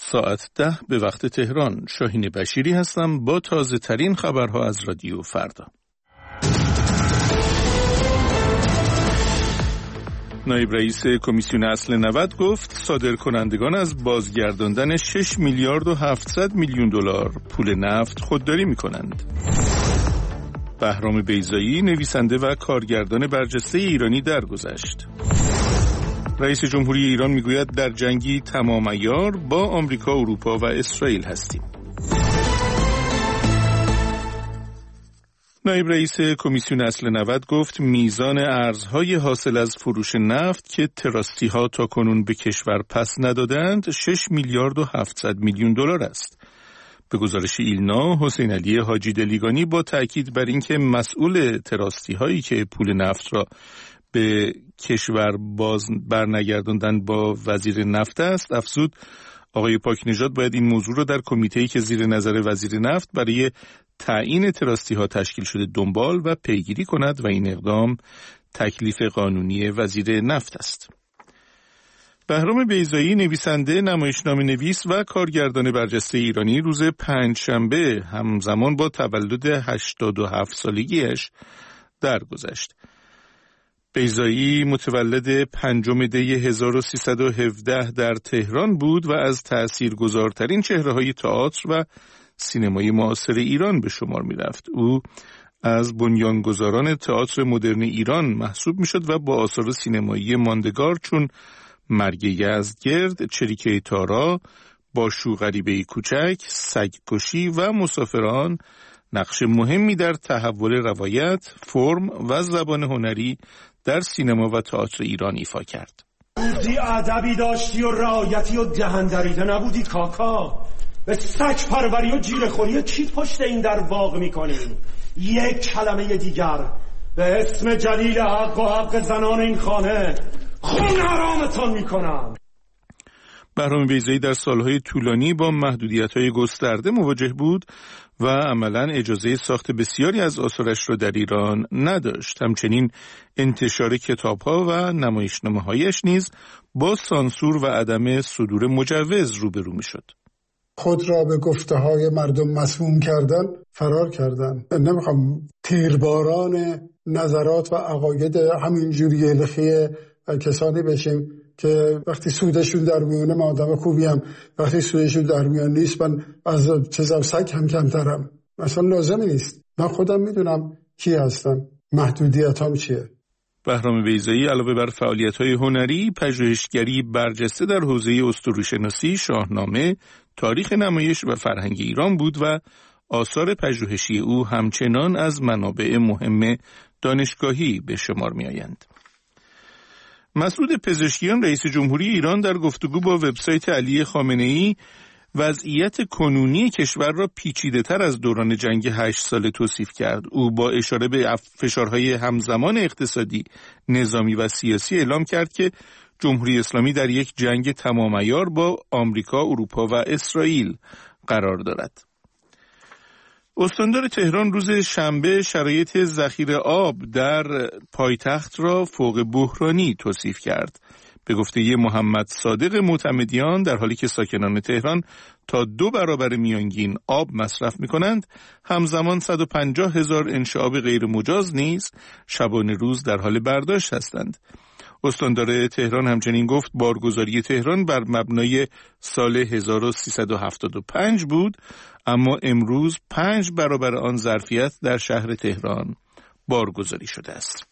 ساعت 10 به وقت تهران. شاهین بشیری هستم با تازه ترین خبرها از رادیو فردا. نایب رئیس کمیسیون اصل 90 گفت صادرکنندگان از بازگرداندن 6 میلیارد و 700 میلیون دلار پول نفت خودداری می‌کنند. بهرام بیضایی نویسنده و کارگردان برجسته ایرانی درگذشت. رئیس جمهوری ایران میگوید در جنگی تمام عیار با آمریکا، اروپا و اسرائیل هستیم. نایب رئیس کمیسیون اصل 90 گفت میزان ارزهای حاصل از فروش نفت که تراستی ها تا کنون به کشور پس ندادند 6 میلیارد و 700 میلیون دلار است. به گزارش ایلنا، حسین علی حاجی دلیگانی با تأکید بر اینکه مسئول تراستی هایی که پول نفت را به کشور باز برنگرداندن با وزیر نفت است، افزود آقای پاکنژاد باید این موضوع را در کمیته‌ای که زیر نظر وزیر نفت برای تعیین تراستی ها تشکیل شده دنبال و پیگیری کند و این اقدام تکلیف قانونی وزیر نفت است. بهرام بیضایی نویسنده، نمایشنامه نویس و کارگردان برجسته ایرانی روز پنجشنبه همزمان با تولد 87 سالگیش درگذشت. بیضایی متولد 5 دی 1317 در تهران بود و از تأثیرگذارترین چهره‌های تئاتر و سینمای معاصر ایران به شمار می‌رفت. او از بنیانگذاران تئاتر مدرن ایران محسوب می‌شد و با آثار سینمایی ماندگار چون مرگ یزدگرد، چریکه تارا، با شو غریبه کوچک، سگ‌کشی و مسافران نقش مهمی در تحول روایت، فرم و زبان هنری در سینما و تئاتر ایران ایفا کرد. بودی ادبی داشتی و رعایتی و دهندریده نبودی کاکا. به سگ پروری و جیره‌خوری کی پشت این در واق می‌کنی؟ یک کلمه دیگر به اسم جلیل حق و حق زنان این خانه خون حرامتان می‌کنم. بهرام بیضایی در سالهای طولانی با محدودیت‌های گسترده مواجه بود و عملاً اجازه ساخت بسیاری از آثارش را در ایران نداشت. همچنین انتشار کتاب‌ها و نمایشنامه‌هایش نیز با سانسور و عدم صدور مجوز روبرو می‌شد. خود را به گفته‌های مردم مسموم کردن، فرار کردن. نمیخوام تیرباران نظرات و عقاید همینجوری لخی کسانی بشیم که وقتی سودشون در میونه من آدم خوبیم، وقتی سودشون در میان نیست من از چیزم سگ هم کمترم. مثلا لازم نیست. من خودم میدونم کی هستم، محدودیتام چیه. بهرام بیضایی علاوه بر فعالیت‌های هنری، پژوهشگری برجسته در حوزه اسطوره‌شناسی، شاهنامه، تاریخ نمایش و فرهنگ ایران بود و آثار پژوهشی او همچنان از منابع مهم دانشگاهی به شمار می‌آیند. مسعود پزشکیان رئیس جمهوری ایران در گفتگو با وبسایت علی خامنه‌ای وضعیت کنونی کشور را پیچیده‌تر از دوران جنگ 8 ساله توصیف کرد. او با اشاره به فشارهای همزمان اقتصادی، نظامی و سیاسی اعلام کرد که جمهوری اسلامی در یک جنگ تمام عیار با آمریکا، اروپا و اسرائیل قرار دارد. استاندار تهران روز شنبه شرایط ذخیره آب در پایتخت را فوق بحرانی توصیف کرد. به گفته محمد صادق معتمدیان، در حالی که ساکنان تهران تا 2 برابر میانگین آب مصرف می‌کنند، همزمان 150,000 انشعاب غیر مجاز نیز شبانه روز در حال برداشت هستند. استاندار تهران همچنین گفت بارگذاری تهران بر مبنای سال 1375 بود، اما امروز 5 برابر آن ظرفیت در شهر تهران بارگذاری شده است.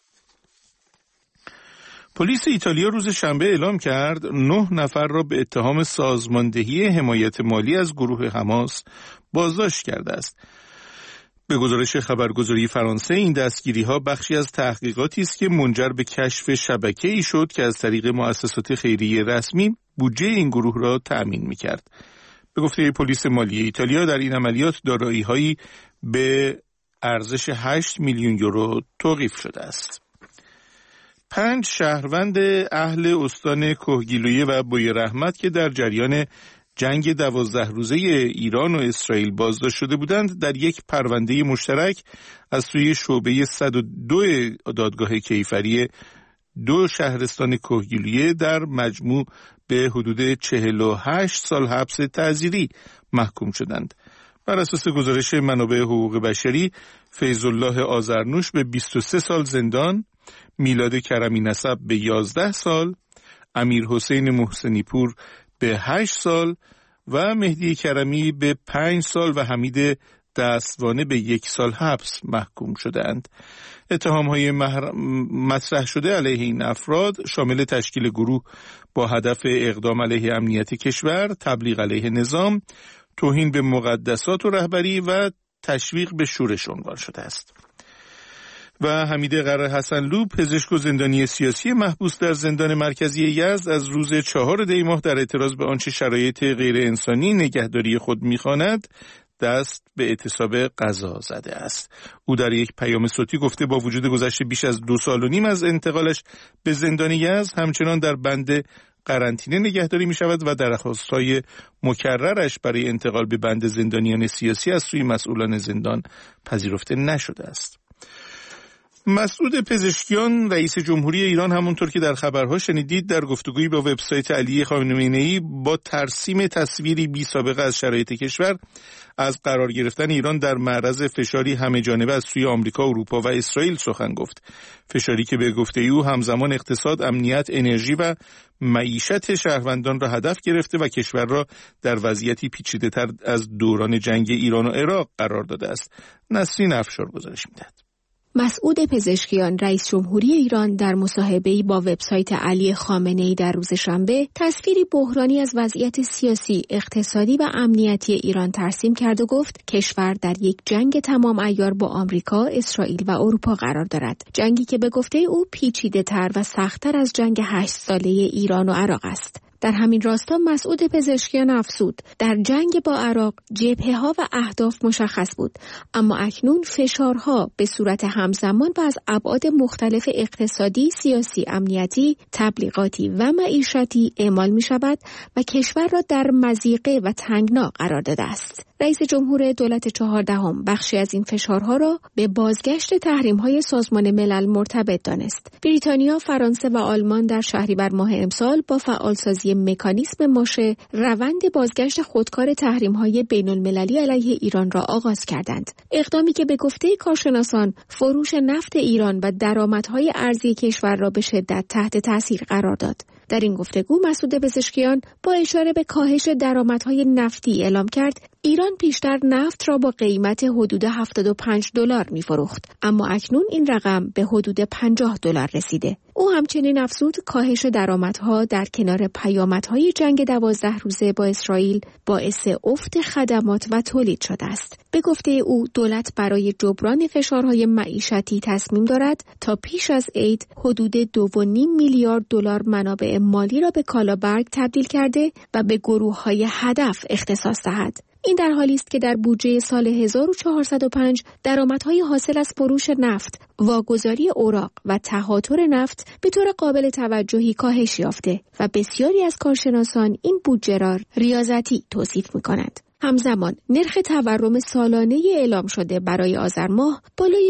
پلیس ایتالیا روز شنبه اعلام کرد 9 نفر را به اتهام سازماندهی حمایت مالی از گروه حماس بازداشت کرده است. به گزارش خبرگزاری فرانسه، این دستگیری‌ها بخشی از تحقیقاتی است که منجر به کشف شبکه‌ای شد که از طریق مؤسسات خیریه رسمی بودجه این گروه را تأمین می‌کرد. به گفته پلیس مالی ایتالیا، در این عملیات دارایی‌هایی به ارزش 8 میلیون یورو توقیف شده است. 5 شهروند اهل استان کهگیلویه و بویرحمت که در جریان جنگ 12 روزه ایران و اسرائیل بازداشت شده بودند، در یک پرونده مشترک از سوی شعبه 102 دادگاه کیفری 2 شهرستان کهگیلویه در مجموع به حدود 48 سال حبس تعزیری محکوم شدند. بر اساس گزارش منابع حقوق بشری، فیض الله آذرنوش به 23 سال زندان، میلاد کرمی نسب به 11 سال، امیر حسین محسنی پور به 8 سال و مهدی کرمی به 5 سال و حمید دستوانه به 1 سال حبس محکوم شدند. اتهام‌های مطرح شده علیه این افراد شامل تشکیل گروه با هدف اقدام علیه امنیت کشور، تبلیغ علیه نظام، توهین به مقدسات و رهبری و تشویق به شورش عنوان شده است. و حمید قره حسنلو، پزشک و زندانی سیاسی محبوس در زندان مرکزی یزد، از روز 4 دی ماه در اعتراض به آنچه شرایط غیر انسانی نگهداری خود می‌خواند دست به اعتصاب غذا زده است. او در یک پیام صوتی گفته با وجود گذشت بیش از 2 سال و نیم از انتقالش به زندان یزد همچنان در بند قرنطینه نگهداری می شود و درخواست‌های مکررش برای انتقال به بند زندانیان سیاسی از سوی مسئولان زندان پذیرفته نشده است. مسعود پزشکیان، رئیس جمهوری ایران، همونطور که در خبرها شنیدید، در گفتگویی با وبسایت علی خامنه‌ای با ترسیم تصویری بی سابقه از شرایط کشور، از قرار گرفتن ایران در معرض فشاری همه‌جانبه از سوی آمریکا، اروپا و اسرائیل سخن گفت. فشاری که به گفته او همزمان اقتصاد، امنیت، انرژی و معیشت شهروندان را هدف گرفته و کشور را در وضعیتی پیچیده‌تر از دوران جنگ ایران و عراق قرار داده است. نسرین افشار گزارش می‌دهد. مسعود پزشکیان، رئیس جمهوری ایران، در مصاحبه‌ای با وبسایت علی خامنه‌ای در روز شنبه تصویری بحرانی از وضعیت سیاسی، اقتصادی و امنیتی ایران ترسیم کرد و گفت کشور در یک جنگ تمام عیار با آمریکا، اسرائیل و اروپا قرار دارد. جنگی که به گفته او پیچیده‌تر و سخت‌تر از جنگ 8 ساله ایران و عراق است. در همین راستا مسعود پزشکیان افزود در جنگ با عراق جبهه‌ها و اهداف مشخص بود، اما اکنون فشارها به صورت همزمان و از ابعاد مختلف اقتصادی، سیاسی، امنیتی، تبلیغاتی و معیشتی اعمال می شود و کشور را در مضیقه و تنگنا قرار داده است. رئیس جمهور دولت 14 بخشی از این فشارها را به بازگشت تحریم‌های سازمان ملل مرتبط دانست. بریتانیا، فرانسه و آلمان در شهریور ماه امسال با فعالسازی مکانیزم ماشه روند بازگشت خودکار تحریم‌های بین‌المللی علیه ایران را آغاز کردند. اقدامی که به گفته کارشناسان فروش نفت ایران و درآمدهای ارزی کشور را به شدت تحت تاثیر قرار داد. در این گفتگو مسعود پزشکیان با اشاره به کاهش درآمدهای نفتی اعلام کرد ایران پیشتر نفت را با قیمت حدود $75 می‌فروخت، اما اکنون این رقم به حدود $50 رسیده. او همچنین افزود کاهش درآمدها در کنار پیامدهای جنگ 12 روزه با اسرائیل باعث افت خدمات و تولید شده است. به گفته او دولت برای جبران فشارهای معیشتی تصمیم دارد تا پیش از عید حدود $2.5 میلیارد منابع مالی را به کالابرگ تبدیل کرده و به گروه‌های هدف اختصاص دهد. این در حالی است که در بودجه سال 1405 درآمدهای حاصل از فروش نفت، واگذاری اوراق و تهاتر نفت به طور قابل توجهی کاهش یافته و بسیاری از کارشناسان این بودجه را ریاضتی توصیف می‌کنند. همزمان نرخ تورم سالانه اعلام شده برای آذر ماه بالای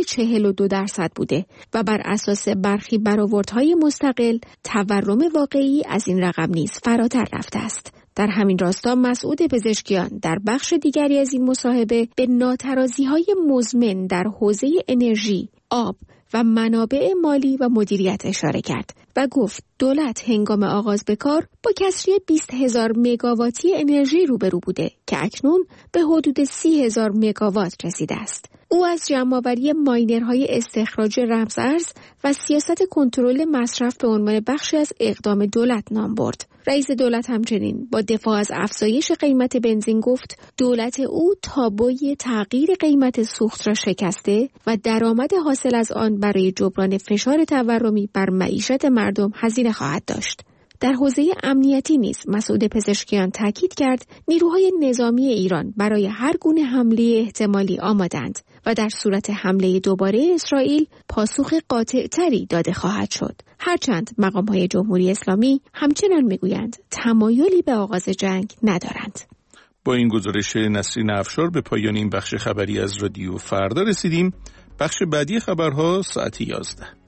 42% بوده و بر اساس برخی برآوردهای مستقل تورم واقعی از این رقم نیز فراتر رفته است. در همین راستا مسعود پزشکیان در بخش دیگری از این مصاحبه به ناترازی‌های مزمن در حوزه انرژی، آب و منابع مالی و مدیریت اشاره کرد و گفت دولت هنگام آغاز به کار با کسری 20,000 مگاواتی انرژی روبرو بوده که اکنون به حدود 30,000 مگاوات رسیده است. او از جمع‌آوری ماینرهای استخراج رمزارز و سیاست کنترل مصرف به عنوان بخشی از اقدام دولت نام برد. رئیس دولت همچنین با دفاع از افزایش قیمت بنزین گفت دولت او تابوی تغییر قیمت سوخت را شکسته و درآمد حاصل از آن برای جبران فشار تورمی بر معیشت مردم هزینه خواهد داشت. در حوزه امنیتی نیز مسعود پزشکیان تاکید کرد نیروهای نظامی ایران برای هر گونه حمله احتمالی آمادند و در صورت حمله دوباره اسرائیل پاسخ قاطع‌تری داده خواهد شد. هرچند مقام‌های جمهوری اسلامی همچنان میگویند تمایلی به آغاز جنگ ندارند. با این گزارش نسرین افشار به پایان این بخش خبری از رادیو فردا رسیدیم. بخش بعدی خبرها ساعت 11.